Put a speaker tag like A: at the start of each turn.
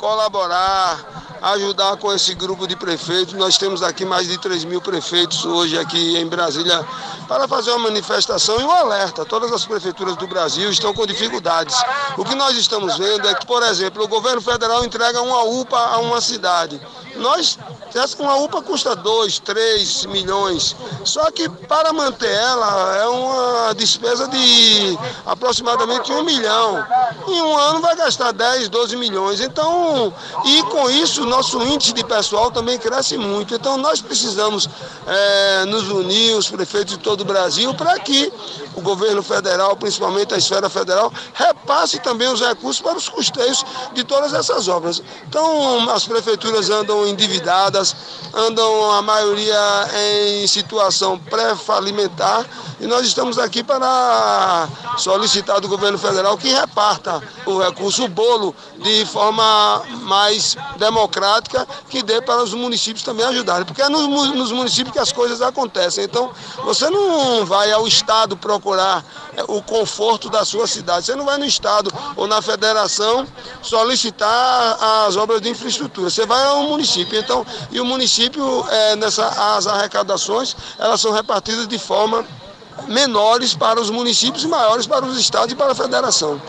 A: colaborar, ajudar com esse grupo de prefeitos. Nós temos aqui mais de 3.000 prefeitos hoje aqui em Brasília para fazer uma manifestação e um alerta. Todas as prefeituras do Brasil estão com dificuldades. O que nós estamos vendo é que, por exemplo, o governo federal entrega uma UPA a uma cidade. Uma UPA custa 2, 3 milhões, só que para manter ela é uma despesa de aproximadamente 1 milhão. Em um ano vai gastar 10, 12 milhões. Então, e com isso, nosso índice de pessoal também cresce muito. Então, nós precisamos nos unir, os prefeitos de todo o Brasil, para que o governo federal, principalmente a esfera federal, repasse também os recursos para os custeios de todas essas obras. Então, as prefeituras andam endividadas, andam a maioria em situação pré-falimentar, e nós estamos aqui para solicitar do governo federal que reparta o recurso, o bolo, de forma mais democrática, que dê para os municípios também ajudarem, porque é nos municípios que as coisas acontecem. Então, você não vai ao Estado procurar o conforto da sua cidade, você não vai no Estado ou na federação solicitar as obras de infraestrutura, você vai ao município. Então, e o município, as arrecadações, elas são repartidas de forma menores para os municípios e maiores para os estados e para a federação.